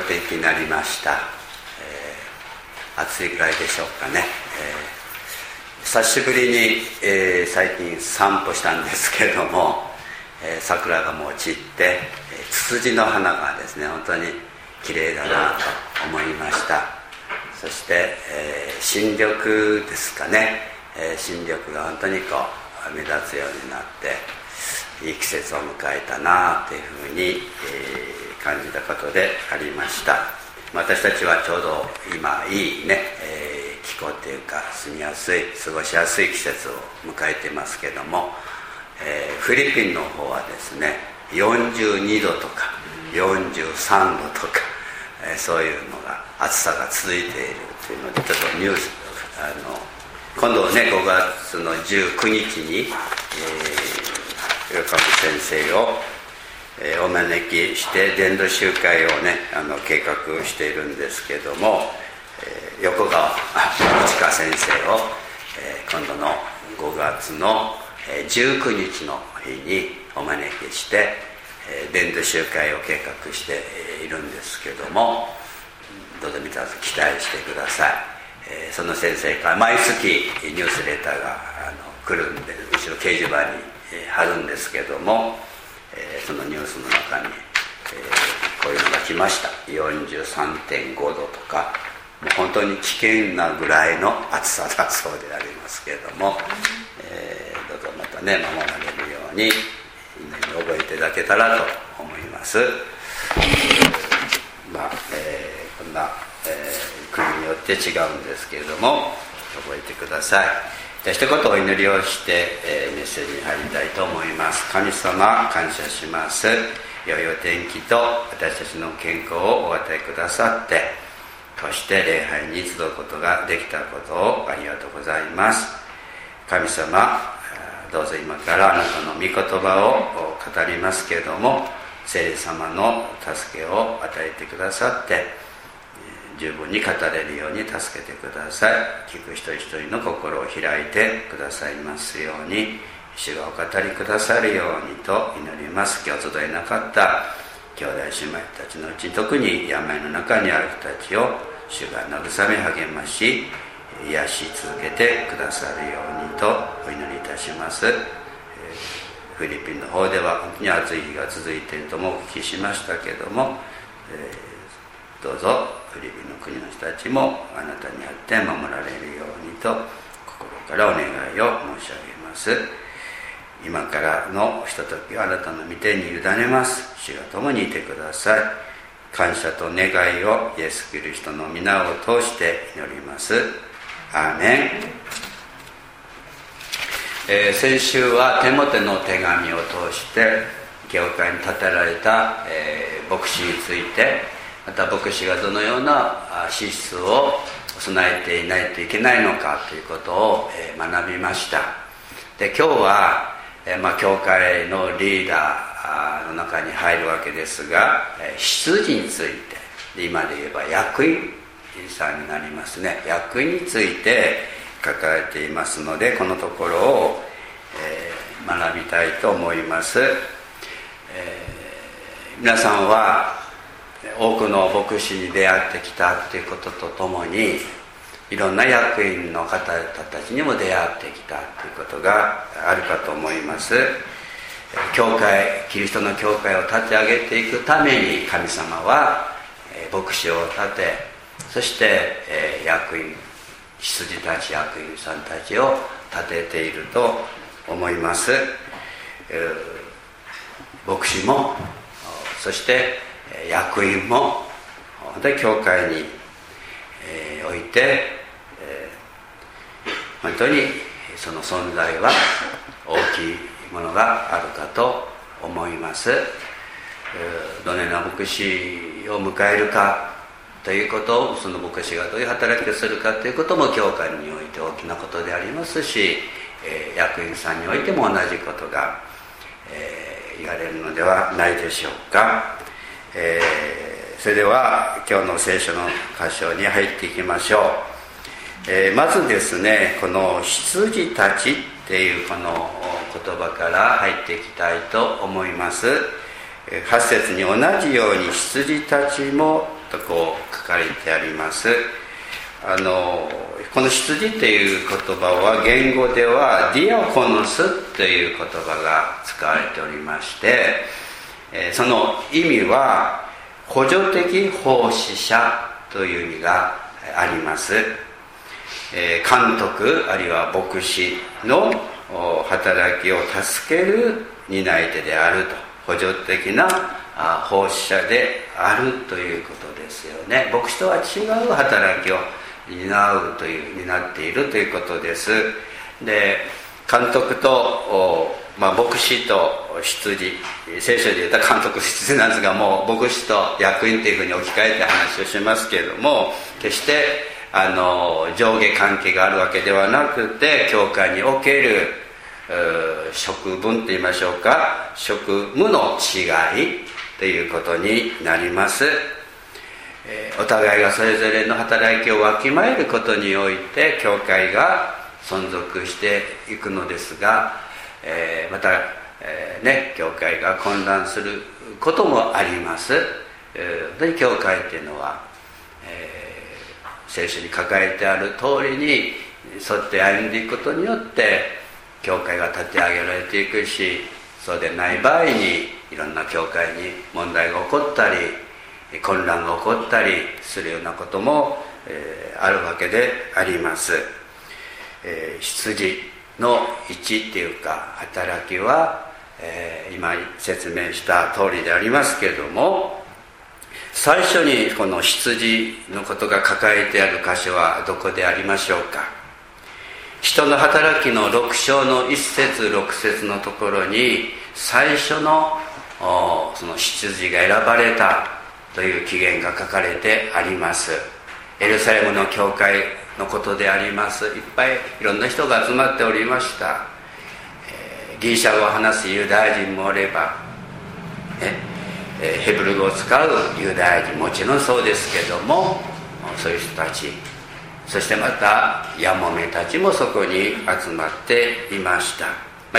天気になりました。暑いくらいでしょうかね。久しぶりに、最近散歩したんですけれども、桜がもう散って、ツツジの花がですね本当にきれいだなと思いました。そして、新緑ですかね、新緑が本当に目立つようになっていい季節を迎えたなというふうに、感じたことでありました。私たちはちょうど今いいね、気候というか住みやすい過ごしやすい季節を迎えていますけども、フィリピンの方はですね42度とか43度とか、そういうのが暑さが続いているというので、ちょっとニュース今度ね5月の19日に、岩上先生を、お招きして伝道集会をね計画しているんですけども、横川内川先生を、今度の5月の19日の日にお招きして伝道集会を計画しているんですけども、どうぞ皆さん期待してください。その先生から毎月ニュースレターが来るんで、後ろ掲示板に貼るんですけども、そのニュースの中に、こういうのが来ました。 43.5 度とか、もう本当に危険なぐらいの暑さだそうでありますけれども、どうぞまたね守られるように祈りに覚えていただけたらと思います。こんな、国によって違うんですけれども覚えてください。じゃあ一言お祈りをして、メッセージに入りたいと思います。神様感謝します。良いお天気と私たちの健康をお与えくださって、そして礼拝に集うことができたことをありがとうございます。神様、どうぞ今からあなたの御言葉を語りますけれども、聖霊様の助けを与えてくださって、十分に語れるように助けてください。聞く一人一人の心を開いてくださいますように、主がお語りくださるようにと祈ります。今日集えなかった兄弟姉妹たちのうち、特に病の中にある人たちを主が慰め励まし癒し続けてくださるようにとお祈りいたします。フィリピンの方では本当に暑い日が続いているともお聞きしましたけれども、どうぞフィリピンの国の人たちもあなたにあって守られるようにと心からお願いを申し上げます。今からのひとときをあなたの御手に委ねます。主が共にいてください。感謝と願いをイエス・キリストの皆を通して祈ります。アーメン。先週はテモテの手紙を通して教会に立てられた、牧師について、また牧師がどのような資質を備えていないといけないのかということを学びました。で今日は、教会のリーダーの中に入るわけですが、執事について、今で言えば役員さんになりますね。役員について書かれていますので、このところを、学びたいと思います。皆さんは多くの牧師に出会ってきたということとともに、いろんな役員の方々たちにも出会ってきたということがあるかと思います。教会、キリストの教会を立て上げていくために神様は牧師を立て、そして役員、羊たち、役員さんたちを立てていると思います。牧師もそして役員も本当に教会において本当にその存在は大きいものがあるかと思います。どのような牧師を迎えるかということを、その牧師がどういう働きをするかということも教会において大きなことでありますし、役員さんにおいても同じことが、言われるのではないでしょうか。それでは今日の聖書の箇所に入っていきましょう。まずですね、この羊たちっていうこの言葉から入っていきたいと思います。8節に同じように羊たちもとこう書かれてあります。この羊という言葉は言語ではディアコノスという言葉が使われておりまして、その意味は補助的奉仕者という意味があります。監督あるいは牧師の働きを助ける担い手であると、補助的な奉仕者であるということですよね。牧師とは違う働きを担っているということです。で、監督と、牧師と羊、聖書で言ったら監督羊なんですが、もう牧師と役員というふうに置き換えて話をしますけれども、決して上下関係があるわけではなくて、教会における職分といいましょうか、職務の違いということになります。お互いがそれぞれの働きをわきまえることにおいて教会が存続していくのですが、また、教会が混乱することもあります。で、教会というのは、聖書に書かれてある通りに沿って歩んでいくことによって教会が立て上げられていくし、そうでない場合にいろんな教会に問題が起こったり混乱が起こったりするようなことも、あるわけであります。羊の位置っていうか働きは、今説明した通りでありますけれども、最初にこの羊のことが書かれてある箇所はどこでありましょうか。人の働きの6章の1節6節のところに最初のその羊が選ばれたという起源が書かれてあります。エルサレムの教会のことであります。いっぱいいろんな人が集まっておりました。ギリシャ語を話すユダヤ人もおれば、ヘブル語を使うユダヤ人もちろんそうですけども、そういう人たち、そしてまたヤモメたちもそこに集まっていました。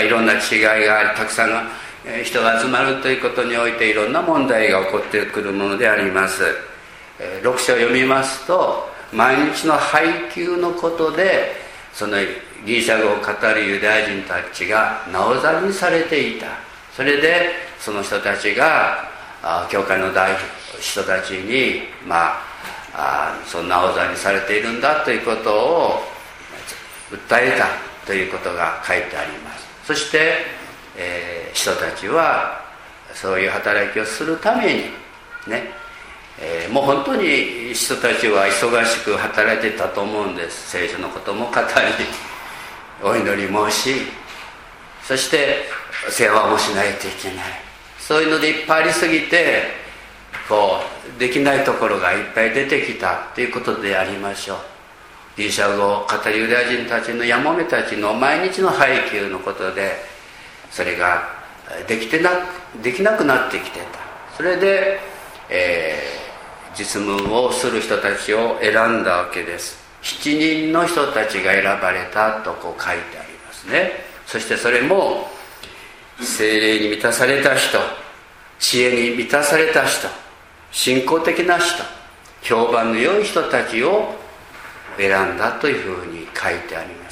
いろんな違いがあり、たくさんの人が集まるということにおいていろんな問題が起こってくるものであります。6章を読みますと、毎日の配給のことでそのギリシャ語を語るユダヤ人たちがなおざりにされていた。それでその人たちが教会の人たちにそんななおざりにされているんだということを訴えたということが書いてあります。そして人たちはそういう働きをするためにね、もう本当に人たちは忙しく働いてたと思うんです。聖書のことも語り、お祈りもし、そして世話もしないといけない。そういうのでいっぱいありすぎてできないところがいっぱい出てきたということでありましょう。ギリシャ語を語るユダヤ人たちのヤモメたちの毎日の配給のことでそれができなくなってきてた。それで、実務をする人たちを選んだわけです。7人の人たちが選ばれたと書いてありますね。そしてそれも聖霊に満たされた人、知恵に満たされた人、信仰的な人、評判の良い人たちを選んだというふうに書いてあります。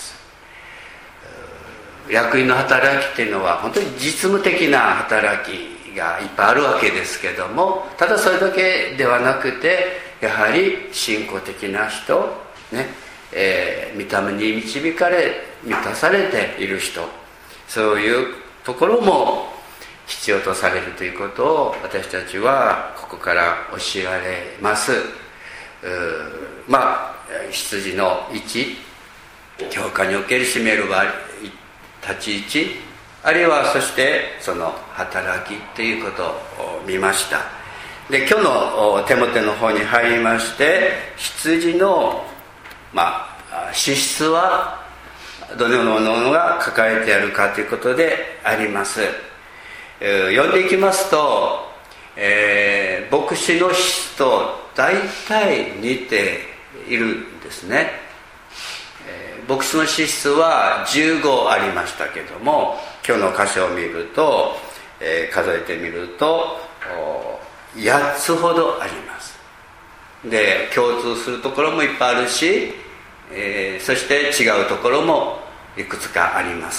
役員の働きっていうのは本当に実務的な働きがいっぱいあるわけですけども、ただそれだけではなくてやはり信仰的な人ね、御霊に導かれ満たされている人、そういうところも必要とされるということを私たちはここから教えられます。羊の位置、教会における占める立ち位置、あるいはそしてその働きということを見ました。で、今日のテモテの方に入りまして、羊の資質はどのようなものが書かれてあるかということであります。読んでいきますと、牧師の質と大体似ているんですね。牧師の資質は15ありましたけども、今日の箇所を見ると、数えてみると8つほどあります。 で共通するところもいっぱいあるし、そして違うところもいくつかあります。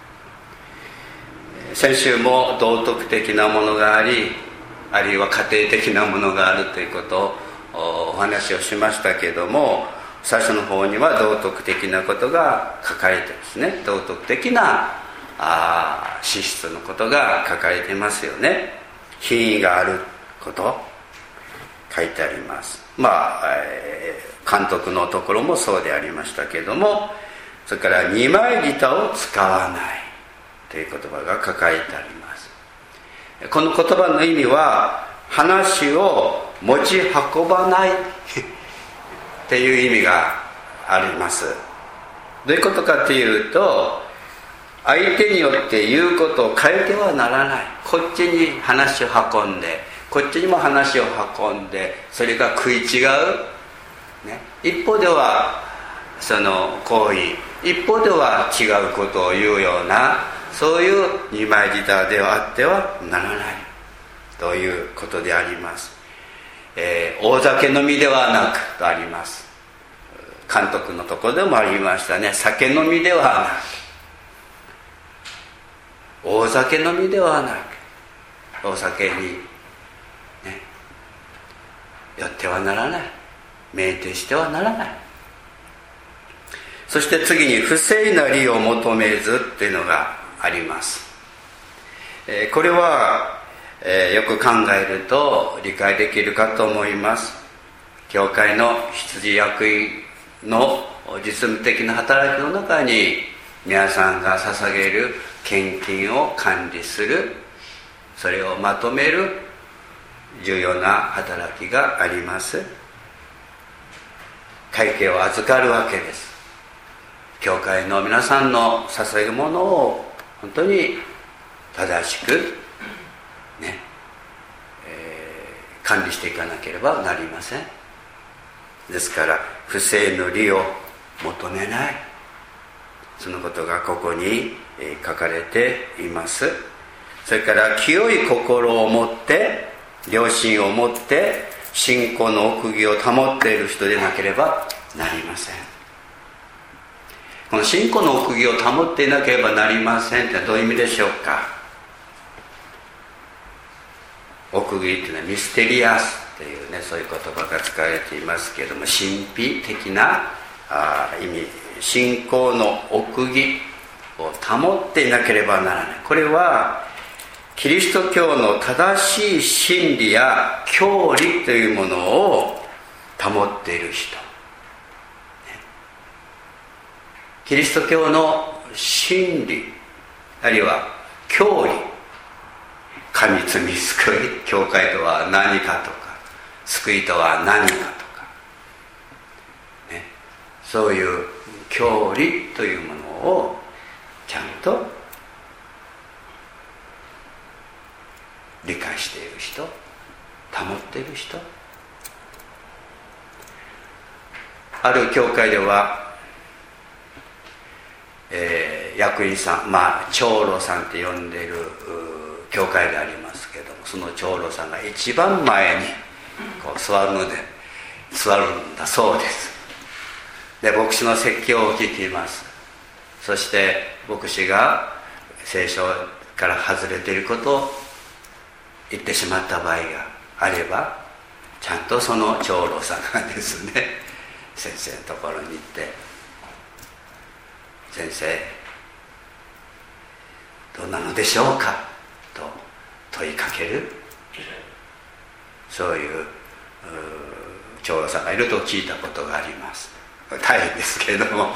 先週も道徳的なものがあり、あるいは家庭的なものがあるということをお話をしましたけれども、最初の方には道徳的なことが書かれてですね、道徳的な資質のことが書かれていますよね。品位があること書いてあります。監督のところもそうでありましたけれども、それから二枚舌を使わないという言葉が書かれてあります。この言葉の意味は、話を持ち運ばないっていう意味があります。どういうことかというと、相手によって言うことを変えてはならない。こっちに話を運んで、こっちにも話を運んで、それが食い違う、ね、一方ではその行為、一方では違うことを言うような、そういう二枚舌ではあってはならないということであります。大酒飲みではなくとあります。監督のところでもありましたね。酒飲みではなく、大酒飲みではなく、お酒に、ね、酔ってはならない、酩酊してはならない。そして次に不正な利を求めずっていうのがあります。これはよく考えると理解できるかと思います。教会の羊役員の実務的な働きの中に、皆さんが捧げる献金を管理する、それをまとめる重要な働きがあります。会計を預かるわけです。教会の皆さんの捧げ物を本当に正しくね、管理していかなければなりません。ですから不正の利を求めない、そのことがここに書かれています。それから清い心を持って、良心を持って信仰の奥義を保っている人でなければなりません。この信仰の奥義を保っていなければなりませんってどういう意味でしょうか。奥義っていうのはミステリアスっていうね、そういう言葉が使われていますけれども、神秘的な意味、信仰の奥義を保っていなければならない。これはキリスト教の正しい真理や教理というものを保っている人、キリスト教の真理あるいは教理、神罪救い、教会とは何かとか、救いとは何かとか、ね、そういう教理というものをちゃんと理解している人、保っている人。ある教会では、役員さん、長老さんって呼んでいる教会でありますけども、その長老さんが一番前にこう座るんだそうです。で、牧師の説教を聞きます。そして牧師が聖書から外れていることを言ってしまった場合があれば、ちゃんとその長老さんがですね、先生のところに行って、先生どうなのでしょうかと問いかける、そういう長老さんがいると聞いたことがあります。大変ですけれども、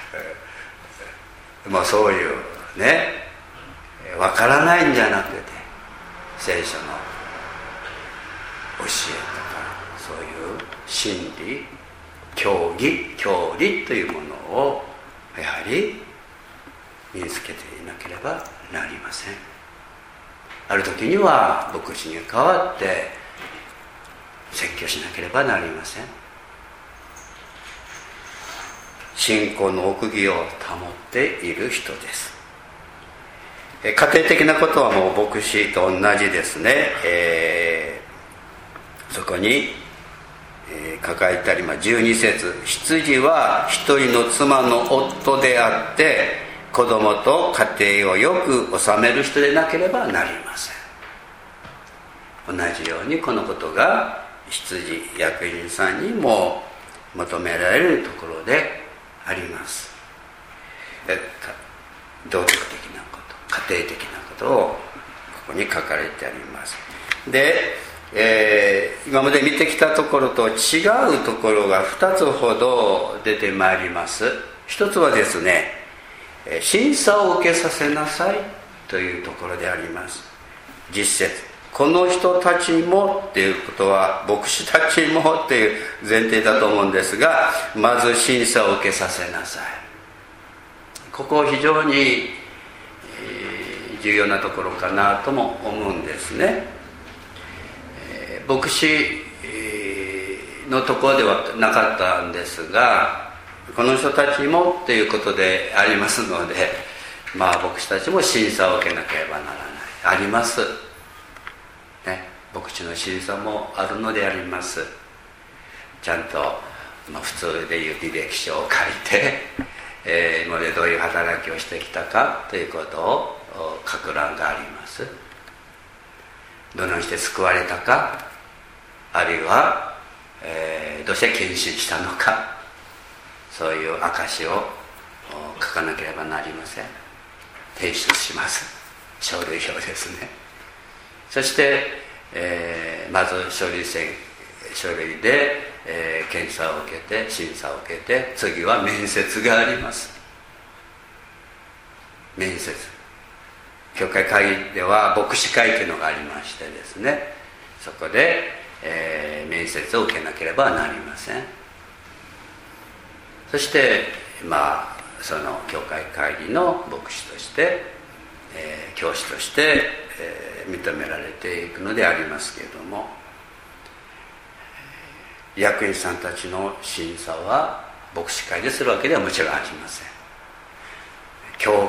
そういうね、分からないんじゃなくて、聖書の教えとか、そういう真理、教理というものをやはり身につけていなければなりません。ある時には牧師に代わって説教しなければなりません。信仰の奥義を保っている人です。家庭的なことはもう牧師と同じですね。そこに、 書かれてあります。12節、羊は一人の妻の夫であって子供と家庭をよく治める人でなければなりません。同じようにこのことが羊役人さんにも求められるところであります。道徳的なこと、家庭的なことをここに書かれてあります。で、今まで見てきたところと違うところが2つほど出てまいります。一つはですね、審査を受けさせなさいというところであります。10節、この人たちもっていうことは牧師たちもっていう前提だと思うんですが、まず審査を受けさせなさい。ここ非常に重要なところかなとも思うんですね。牧師のところではなかったんですが、この人たちもっていうことでありますので、牧師たちも審査を受けなければならない、ありますね。牧師の審査もあるのであります。ちゃんと、普通でいう履歴書を書いて、今までどういう働きをしてきたかということを書く欄があります。どのようにして救われたか、あるいは、どうして献身したのか、そういう証を書かなければなりません。提出します。書類表ですね。そして、まず書類で、検査を受けて審査を受けて、次は面接があります。面接、教会会議では牧師会というのがありましてですね、そこで、面接を受けなければなりません。そしてその教会会議の牧師として、教師として、認められていくのでありますけれども、役員さんたちの審査は牧師会でするわけではもちろんありません。教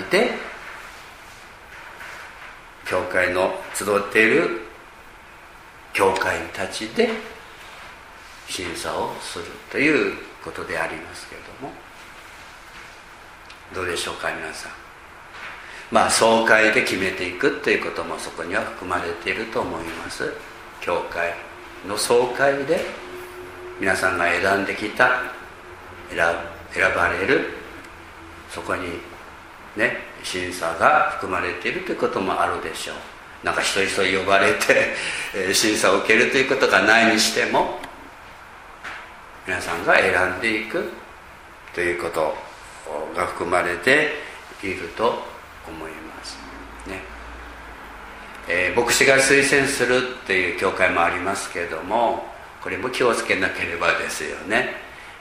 会の集っている教会員たちで審査をするということでありますけれども、どうでしょうか皆さん。総会で決めていくということもそこには含まれていると思います。教会の総会で皆さんが選んできた、選ばれる、そこにね、審査が含まれているということもあるでしょう。なんか一人一人呼ばれて審査を受けるということがないにしても、皆さんが選んでいくということが含まれていると思いますね。牧師が推薦するっていう教会もありますけれども、これも気をつけなければですよね。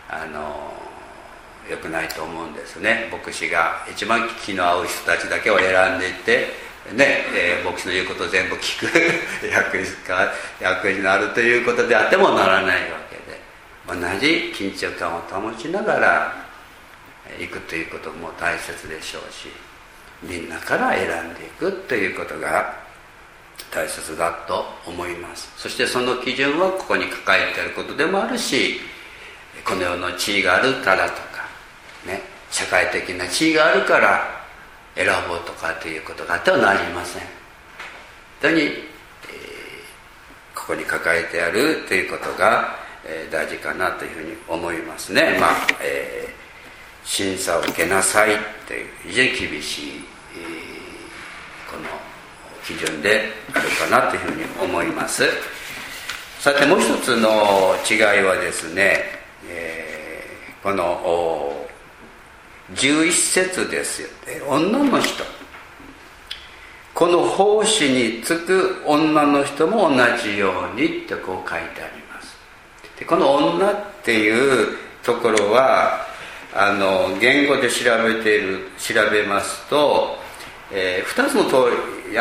良くないと思うんですね。牧師が一番気の合う人たちだけを選んでいってね、牧師の言うことを全部聞く役員のあるということであってもならないわけで、同じ緊張感を保ちながら行くということも大切でしょうし、みんなから選んでいくということが大切だと思います。そしてその基準はここに書かれていることでもあるし、この世の地位があるからとかね、社会的な地位があるから選ぼうとかということがあってはなりません。本当に、ここに書かれてあるということが、大事かなというふうに思いますね。審査を受けなさいという非常に厳しい、この基準であるかなというふうに思います。さてもう一つの違いはですね、この11節ですよ。女の人、この奉仕に就く女の人も同じようにってこう書いてあります。でこの女っていうところは言語で調べますと、2つの通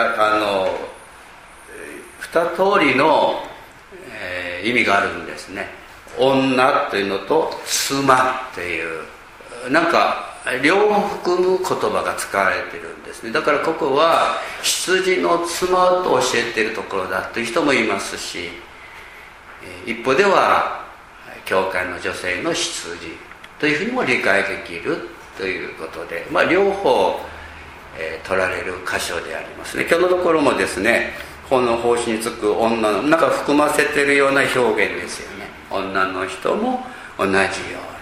りの、意味があるんですね。女というのと妻というなんか両方含む言葉が使われているんですね。だからここは羊の妻と教えているところだという人もいますし、一方では教会の女性の出自というふうにも理解できるということで、両方、取られる箇所でありますね。今日のところもですね、この奉仕につく女のなんか含ませているような表現ですよね。女の人も同じように、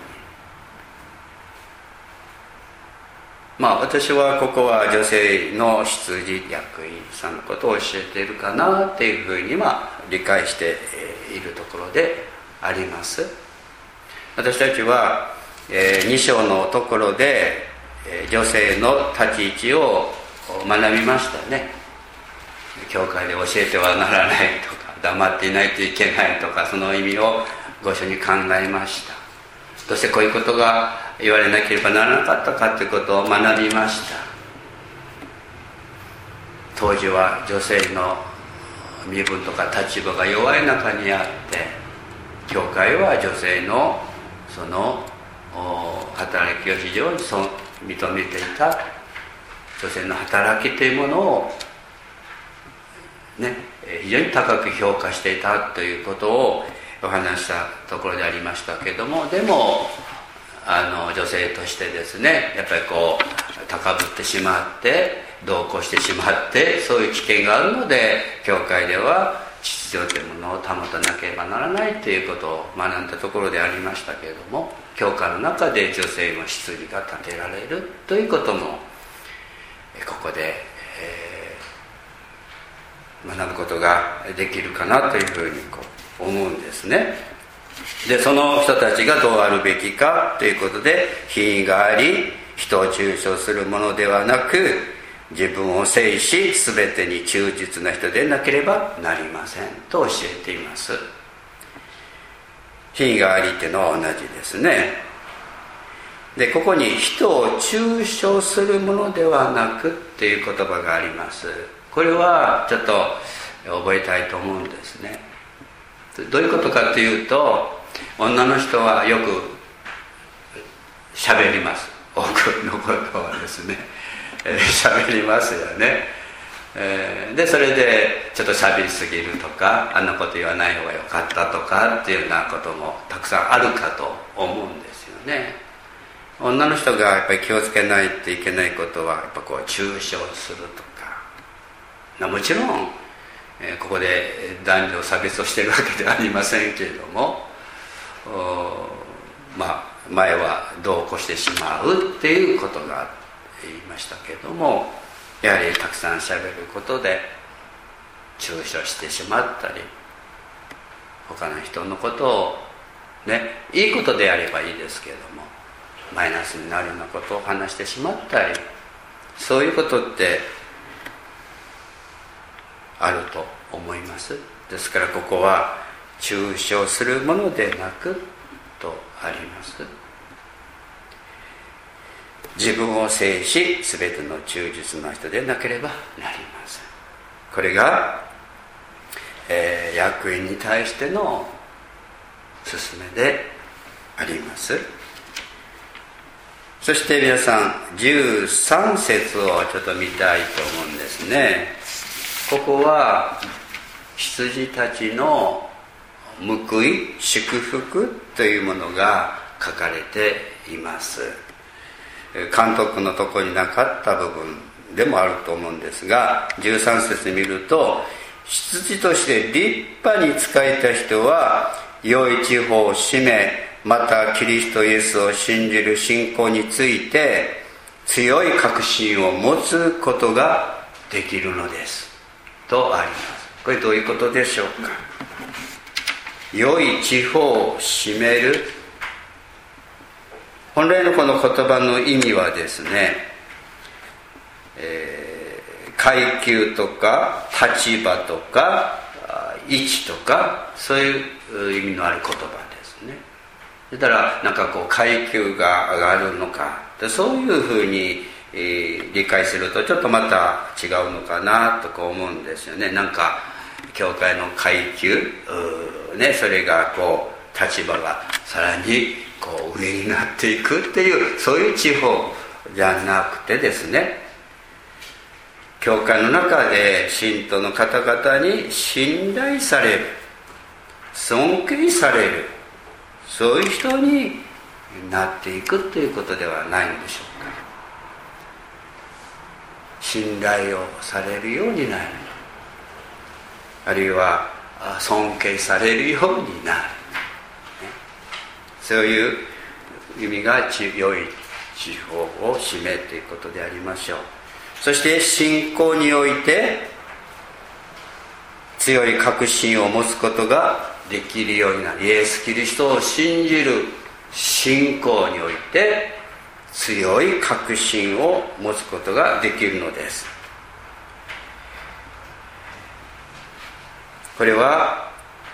私はここは女性の出自役員さんのことを教えているかなっていうふうに理解しているところであります。私たちは2章のところで女性の立ち位置を学びましたね。教会で教えてはならないとか、黙っていないといけないとか、その意味をご一緒に考えました。そしてこういうことが言われなければならなかったかということを学びました。当時は女性の身分とか立場が弱い中にあって、教会は女性のその働きを非常に認めていた。女性の働きというものを非常に高く評価していたということをお話したところでありましたけれども、でも女性としてですね、やっぱり高ぶってしまって同行してしまって、そういう危険があるので、教会では秩序というものを保たなければならないということを学んだところでありましたけれども、教会の中で女性の出自が立てられるということもここで、学ぶことができるかなというふうに思うんですね。で、その人たちがどうあるべきかということで、品位があり、人を中傷するものではなく、自分を制し全てに忠実な人でなければなりませんと教えています。品位がありというのは同じですね。で、ここに人を中傷するものではなくっていう言葉があります。これはちょっと覚えたいと思うんですね。どういうことかというと、女の人はよく喋ります。多くのことはですね、喋りますよね。で、それでちょっと喋りすぎるとか、あんなこと言わない方がよかったとかっていうようなこともたくさんあるかと思うんですよね。女の人がやっぱり気をつけないといけないことは、やっぱ中傷するとか、もちろんここで男女差別をしているわけではありませんけれども、前は度を越してしまうっていうことが言いましたけれども、やはりたくさんしゃべることで中傷してしまったり、他の人のことをいいことであればいいですけれども、マイナスになるようなことを話してしまったり、そういうことってあると思います。ですからここは中傷するものでなくとあります。自分を制し全ての忠実な人でなければなりません。これが、役員に対しての勧めであります。そして皆さん、13節をちょっと見たいと思うんですね。ここは羊たちの報い、祝福というものが書かれています。監督のところになかった部分でもあると思うんですが、13節に見ると、羊として立派に仕えた人は良い地方を占め、またキリストイエスを信じる信仰について強い確信を持つことができるのですとあります。これどういうことでしょうか。良い地方を占める、本来のこの言葉の意味はですね、階級とか立場とか位置とか、そういう意味のある言葉ですね。だからなんか階級が上がるのか、そういうふうに理解するとちょっとまた違うのかなと思うんですよね。なんか教会の階級、それが立場がさらに上になっていくっていう、そういう地方じゃなくてですね、教会の中で信徒の方々に信頼される、尊敬される、 そういう人になっていくということではないのでしょうか。信頼をされるようになる、あるいは尊敬されるようになる、そういう意味が良い地方を占めていくことでありましょう。そして信仰において強い確信を持つことができるようになる。イエス・キリストを信じる信仰において強い確信を持つことができるのです。これは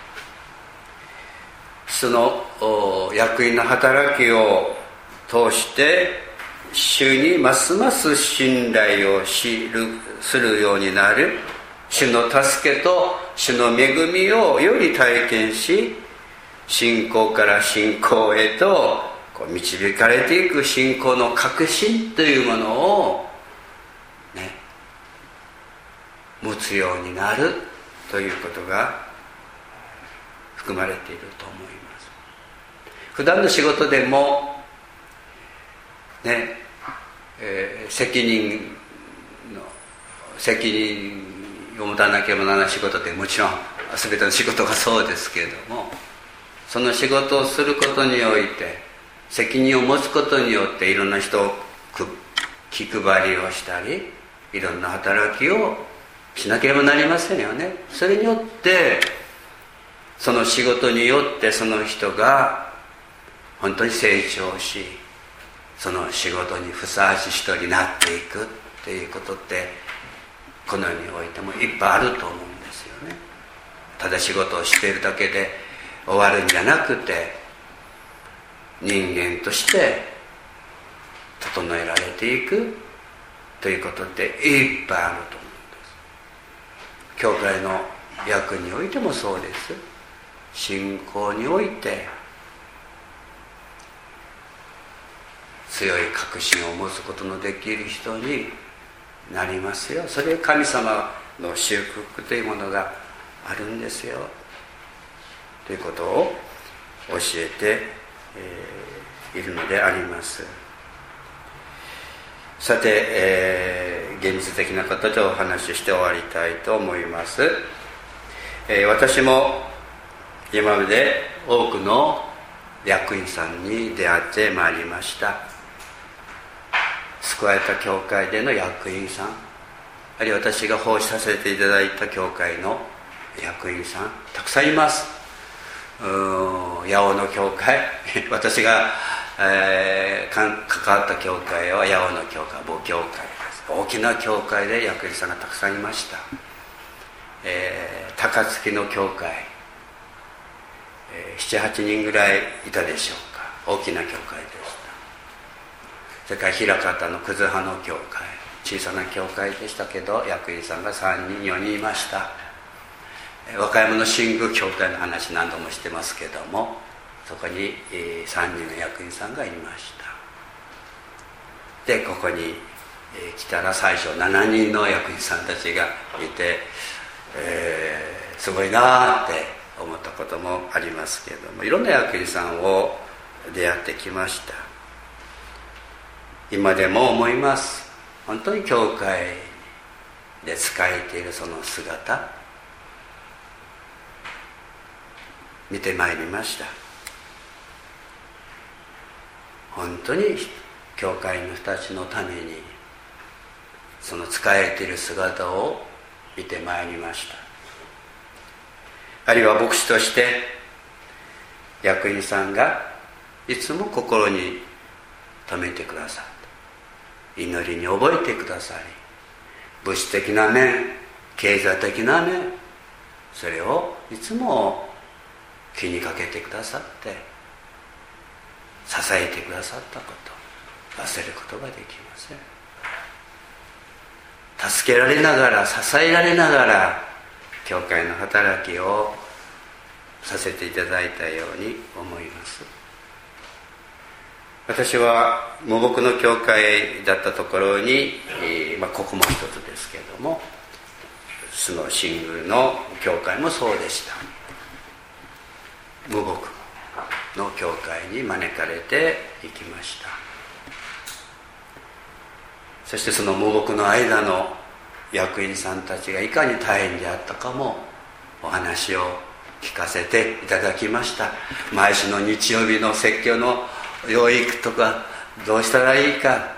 その役員の働きを通して主にますます信頼をするようになる、主の助けと主の恵みをより体験し、信仰から信仰へと導かれていく信仰の確信というものを持つようになるということが含まれていると思います。普段の仕事でも責任を持たなければならない仕事で、もちろん全ての仕事がそうですけれども、その仕事をすることにおいて責任を持つことによっていろんな人を気配りをしたり、いろんな働きをしなければなりませんよね。それによってその仕事によってその人が本当に成長し、その仕事にふさわしい人になっていくっていうことってこの世においてもいっぱいあると思うんですよね。ただ仕事をしているだけで終わるんじゃなくて、人間として整えられていくということっていっぱいあると思うんです。教会の役においてもそうです。信仰において強い確信を持つことのできる人になりますよ。それ神様の祝福というものがあるんですよということを教えているのであります。さて、現実的な形でお話しして終わりたいと思います。私も今まで多くの役員さんに出会ってまいりました。救われた教会での役員さん、あるいは私が奉仕させていただいた教会の役員さん、たくさんいます。八尾の教会私が、関わった教会は八尾の教会、母教会です。大きな教会で役員さんがたくさんいました。高槻の教会、7,8 人ぐらいいたでしょうか。大きな教会でした。それから枚方の葛葉の教会、小さな教会でしたけど役員さんが3人4人いました。和歌山の新宮教会の話何度もしてますけども、そこに3人の役員さんがいました。でここに来たら最初7人の役員さんたちがいて、すごいなって思ったこともありますけれども、いろんな役員さんを出会ってきました。今でも思います。本当に教会で仕えているその姿見てまいりました。本当に教会の人たちのためにその仕えている姿を見てまいりました。あるいは牧師として役員さんがいつも心に留めてくださり、祈りに覚えてくださり、物質的な面、経済的な面、それをいつも気にかけてくださって支えてくださったこと、忘れることができません。助けられながら、支えられながら教会の働きをさせていただいたように思います。私は母木の教会だったところに、ここも一つですけれども、その新宮の教会もそうでした。母木の教会に招かれていきました。そしてその無牧の間の役員さんたちがいかに大変であったかもお話を聞かせていただきました。毎週の日曜日の説教の養育とかどうしたらいいか、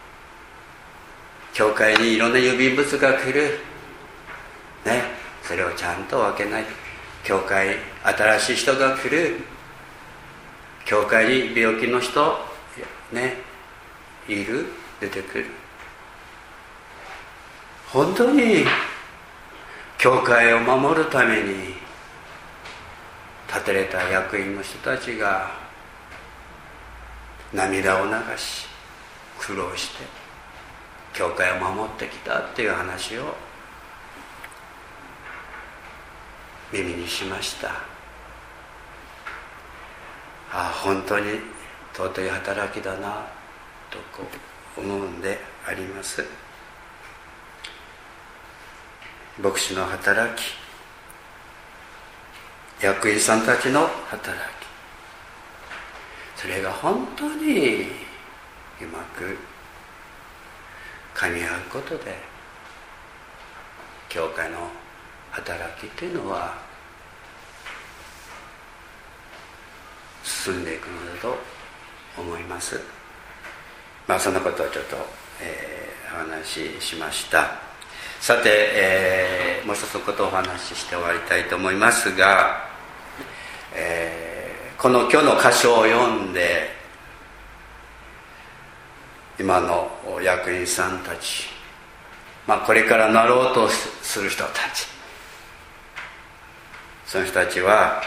教会にいろんな郵便物が来るね、それをちゃんと分けない。教会新しい人が来る、教会に病気の人ねいる、出てくる。本当に教会を守るために立てられた役員の人たちが涙を流し苦労して教会を守ってきたっていう話を耳にしました。本当に尊い働きだなと思うんであります。牧師の働き、役員さんたちの働き、それが本当にうまく噛み合うことで教会の働きというのは進んでいくのだと思います。そんなことをちょっと、お話ししました。さて、もう一つのことをお話しして終わりたいと思いますが、この今日の箇所を読んで今の役員さんたち、これからなろうとする人たち、その人たちは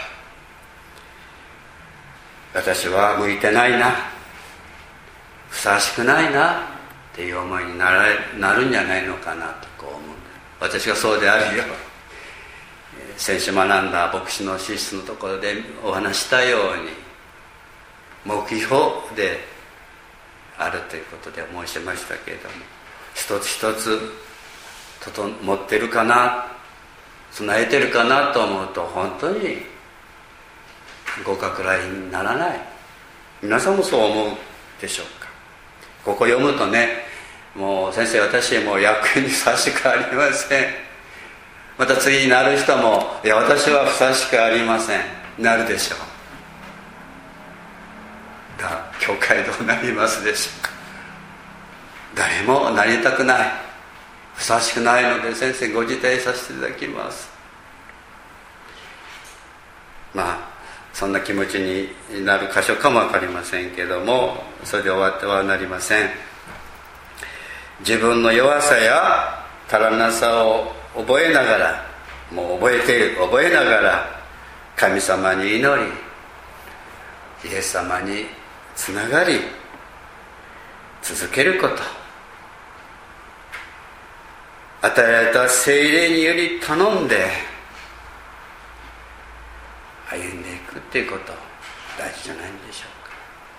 私は向いてないな、ふさわしくないなっていう思いになるんじゃないのかなと思う。私がそうであるよ。先週学んだ牧師の資質のところでお話したように目標であるということで申しましたけれども、一つ一つ持ってるかな、備えてるかなと思うと本当に合格ラインにならない。皆さんもそう思うでしょうか。ここ読むとね、もう先生私もう役員にふさわしくありません。また次になる人もいや私はふさわしくありませんなるでしょうが、教会どうなりますでしょうか。誰もなりたくない、ふさわしくないので先生ご辞退させていただきます。そんな気持ちになる箇所かも分かりませんけども、それで終わってはなりません。自分の弱さや足らなさを覚えながら、もう覚えながら神様に祈り、イエス様につながり続けること、与えられた聖霊により頼んで歩んでいくっていうこと大事じゃないんでしょうか。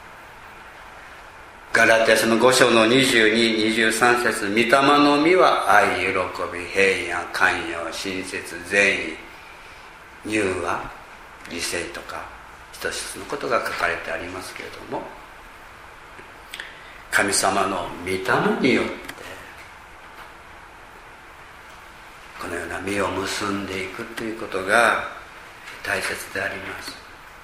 ガラテヤ書の5章の22、23節、御霊の実は愛、喜び、平安、寛容、親切、善意、柔和、理性とか一つ一つのことが書かれてありますけれども、神様の御霊によってこのような実を結んでいくということが大切であります。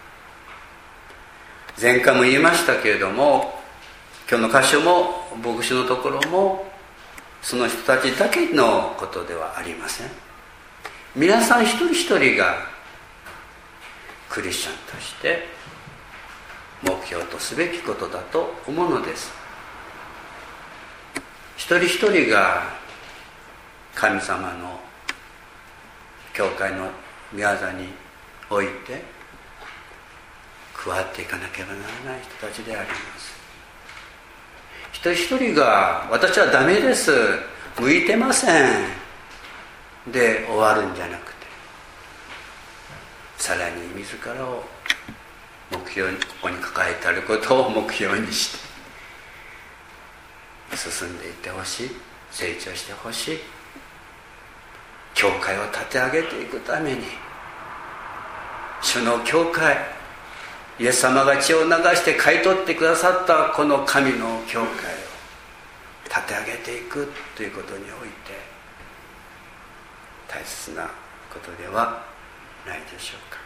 前回も言いましたけれども、今日の箇所も牧師のところもその人たちだけのことではありません。皆さん一人一人がクリスチャンとして目標とすべきことだと思うのです。一人一人が神様の教会の御業において加わっていかなければならない人たちであります。一人一人が私はダメです、向いてませんで終わるんじゃなくて、さらに自らを目標に、ここに抱えてあることを目標にして進んでいってほしい、成長してほしい、教会を立て上げていくために主の教会、 イエス様が血を流して買い取ってくださったこの神の教会を立て上げていくということにおいて大切なことではないでしょうか。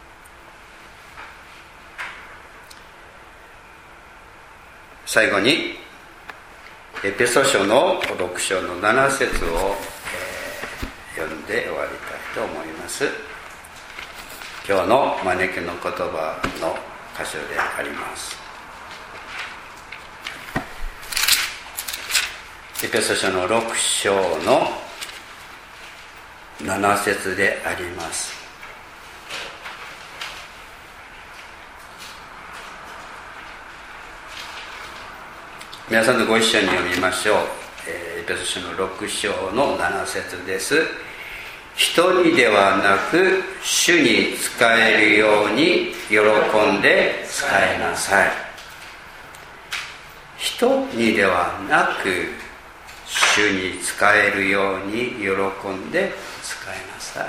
最後にエペソ書の6章の7節を、読んで終わりたいと思います。今日の招きの言葉の箇所であります。エペソ書の6章の7節であります。皆さんとご一緒に読みましょう。エペソ書の6章の7節です。人にではなく主に仕えるように喜んで仕えなさい。人にではなく主に仕えるように喜んで仕えなさい。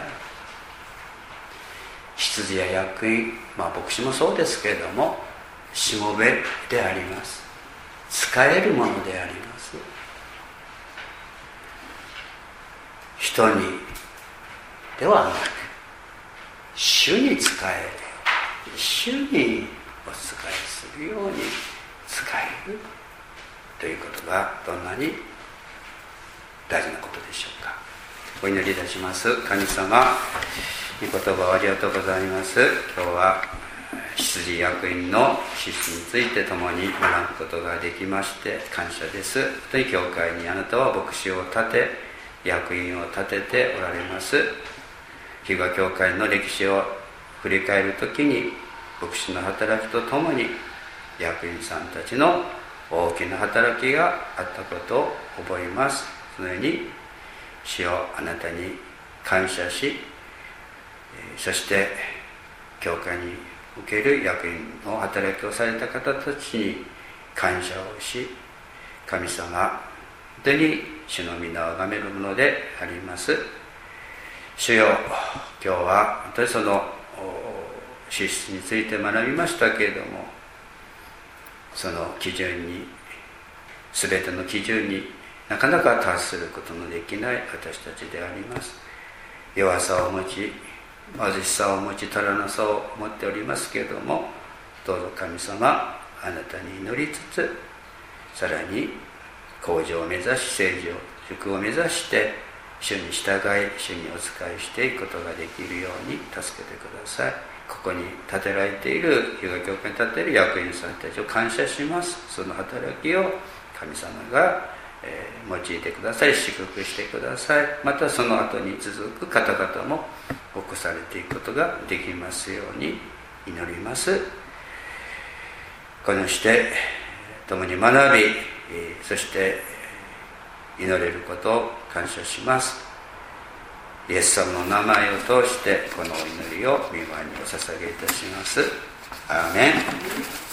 執事や役員、牧師もそうですけれども、しもべであります。使えるものであります。人にではなく主に仕える、主にお仕えするように仕えるということがどんなに大事なことでしょうか。お祈りいたします。神様、御言葉をありがとうございます。今日は執事役員の資質について共に学ぶことができまして感謝です。本当に教会にあなたは牧師を立て、役員を立てておられます。日和教会の歴史を振り返るときに、牧師の働きとともに役員さんたちの大きな働きがあったことを覚えます。そのように主よ、あなたに感謝し、そして教会における役員の働きをされた方たちに感謝をし、神様、本当に主の皆を崇めるものであります。主よ、今日は本当にその資質について学びましたけれども、その基準に、全ての基準になかなか達することのできない私たちであります。弱さを持ち、貧しさを持ち、足らなさを持っておりますけれども、どうぞ神様、あなたに祈りつつ、さらに向上を目指し、成長、塾を目指して主に従い、主にお仕えしていくことができるように助けてください。ここに立てられている、日和教会に立っている役員さんたちを感謝します。その働きを神様が用いてください、祝福してください。またその後に続く方々も起こされていくことができますように祈ります。このして共に学び、そして祈れることを感謝します。イエス様の名前を通してこのお祈りを御前にお捧げいたします。アーメン。